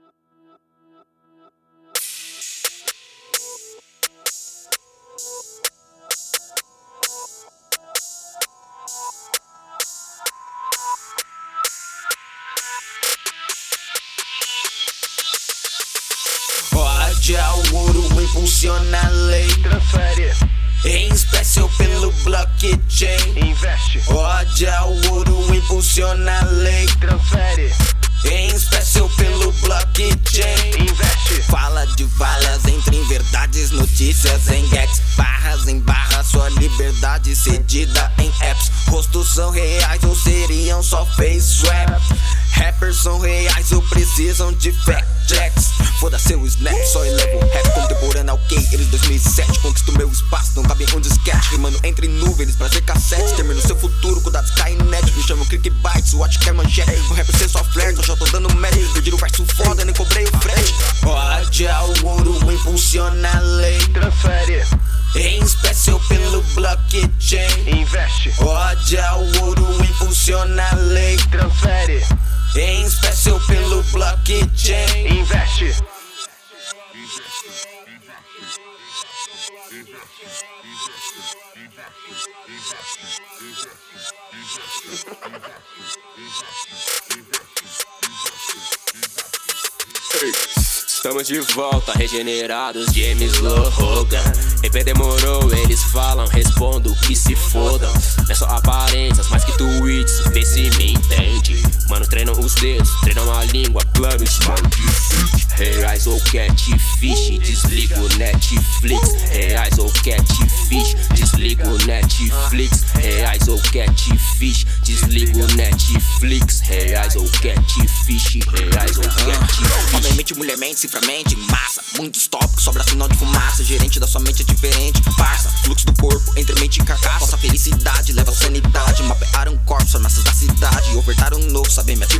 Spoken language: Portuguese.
Ódio ao ouro impulsiona a lei. Transfere, Em espécie ou pelo blockchain. investe, Ódio ao ouro impulsiona a lei. transfere, Em espécie ou pelo blockchain. investe. Fala de valas entre inverdades, notícias em gags, barras em barras, sua liberdade cedida em apps. Rostos são reais ou seriam só face swap? Rappers são reais ou precisam de fact checks? Foda seu snap, só elevo rap contemporâneo, ok. Eles 2007, conquisto meu espaço, não cabe um disquete. Rimando entre nuvens, prazer cassete. Termino seu futuro com dados Skynet. Me chamam clickbites, watch que é manchete. O rap ser só flerte, eu já tô dando match. Perdi o verso foda, nem cobrei o frete. Ódio ao ouro impulsiona a lei. Transfere, Em espécie ou pelo blockchain. investe, Ódio ao ouro impulsiona a lei. transfere, Em espécie ou pelo blockchain. investe. Estamos de volta, regenerados, James Logan. EP demorou, eles falam, respondo que se fodam. Não é só aparências, mais que tweets, vê se me entende. Mano, treinam os dedos, treinam a língua, planos reais ou catfish, desligo Netflix. Reais ou catfish, desligo Netflix. Reais ou catfish, desligo Netflix. Reais ou catfish, reais ou catfish. Homem mente, mulher mente, cifra mente, massa. Muitos tópicos, sobra sinal de fumaça. Gerente da sua mente é diferente, parça. Fluxo do corpo, entre mente e carcaça. Nossa felicidade leva a sanidade. Mapearam corpos, farmácias da cidade. Ofertaram um novo, sabem me ativar.